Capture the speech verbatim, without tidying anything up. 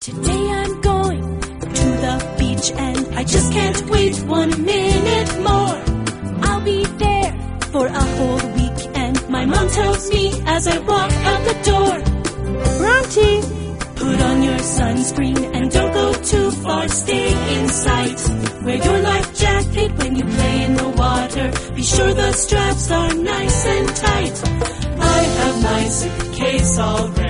Today I'm going to the beach and I just can't wait one minute more. I'll be there for a whole week and my mom tells me as I walk out the door, Bronte, put on your sunscreen and don't go too far, stay in sight. Wear your life jacket when you play in the water, be sure the straps are nice and tight. I have my suitcase all ready.